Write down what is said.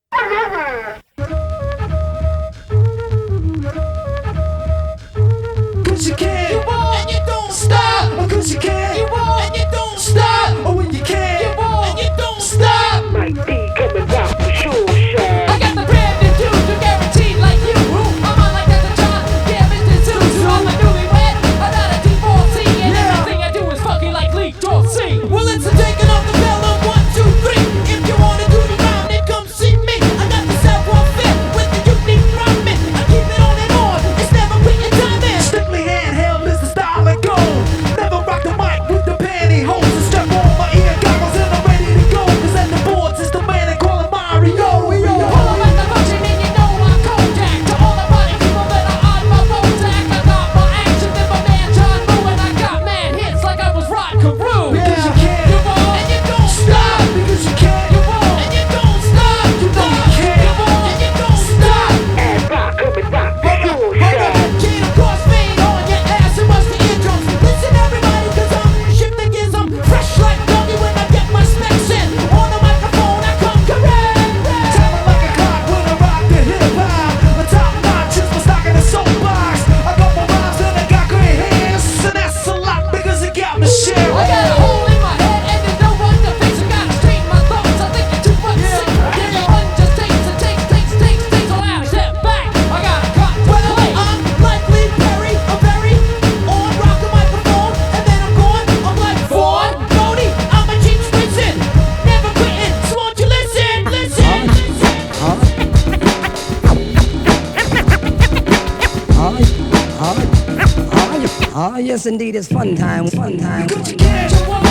Cause you can, you won't, and you don't stop. Cause you can, you won't, and you don't stop. Oh, when you can, you won't, and you don't stop. Might be coming out for sure, shot. I got the brand new dude, you guaranteed like you. I'm on like that's a John, yeah, Mr. Suits. I'm a newlywed, I'm not a divorcee, and everything I do is fucking like Lee Dorsey. Well, it's a taking off the bell of 1, 2, 3. If you wanna do the round, then come see me. I got the savoir-faire with the unique rhyming. I keep it on and on, it's never quitting time in. Strictly handheld, Mr. Style and Gold. Never rock the mic with the pantyhose. And strap on my ear goggles and I'm ready to go. Cause at the boards, it's the man they call him Mario. Pull up at the function and you know I'm Kodak. To all the party people that are on my Bojack. I got more action than my man John Woo. And I got mad hits like I was Rod Carew. Because you can, you won't, and you don't stop. Because you can, you won't, and you don't stop. You know you can, you won't, and you don't stop. And rock coming out for sure, shot. Chain of course fade on your ass and bust the eardrums. Listen everybody, cause I'm shifting gears. I'm fresh like doggy when I get my specs in. On the microphone I come correct. Timing like a clock when I rock the hip hop. The top notch is my stock in the soapbox. I got more rhymes and I got great hands. And that's a lot because it got me shit. I got a hole in my head and there's no one to fix. I gotta straighten my thoughts. I think you're too much sick. Then the one just takes and takes all out. Step back. I got a cut to play. I'm like Lee Perry, I'm very on rock the microphone, and then I'm gone. I'm like Vaughn Cody, I'm a James Winston, never quitting. So won't you listen? Ah, yes, indeed, it's fun time. Cause you can, you won't,